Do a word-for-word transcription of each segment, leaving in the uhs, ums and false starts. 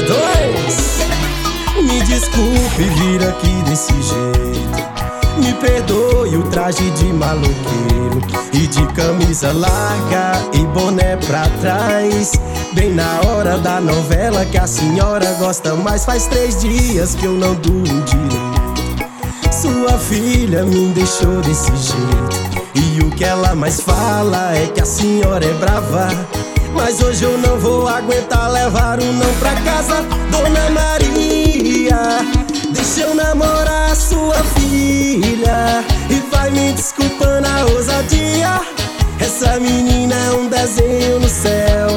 Paredões. Me desculpe vir aqui desse jeito, me perdoe o traje de maloqueiro e de camisa larga e boné pra trás, bem na hora da novela que a senhora gosta mais. Faz três dias que eu não durmo direito. Sua filha me deixou desse jeito e o que ela mais fala é que a senhora é brava. Mas hoje eu não vou aguentar levar um não pra casa. Dona Maria, deixa eu namorar a sua filha e vai me desculpando a ousadia. Essa menina é um desenho no céu.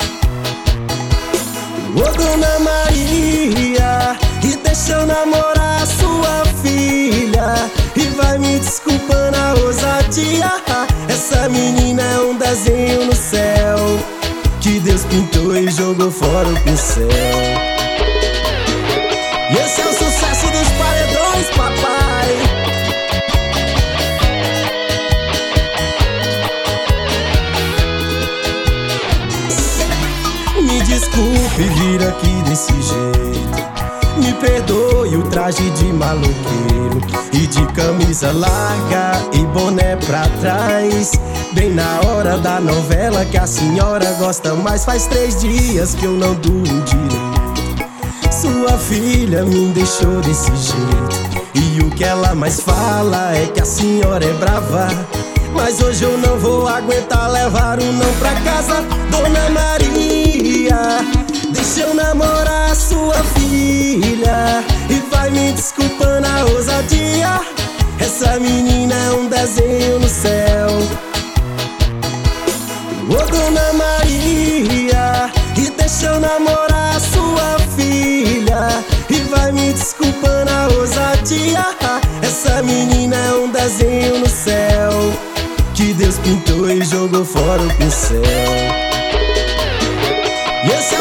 Ô Dona Maria, e deixa eu namorar a sua filha e vai me desculpando a ousadia. Essa menina é um desenho no céu que Deus pintou e jogou fora o pincel. E esse é o sucesso dos Paredões, papai. Me desculpe vir aqui desse jeito, me perdoe o traje de maloqueiro e de camisa larga e boné pra trás, bem na hora da novela que a senhora gosta mais. Faz três dias que eu não durmo direito. Sua filha me deixou desse jeito e o que ela mais fala é que a senhora é brava. Mas hoje eu não vou aguentar levar um não pra casa. Dona Maria, deixa eu namorar a sua filha e vai me desculpando a ousadia. Essa menina é um desenho no céu. Ô Dona Maria, e deixa eu namorar a sua filha e vai me desculpando a ousadia. Essa menina é um desenho no céu que Deus pintou e jogou fora o pincel. E esse é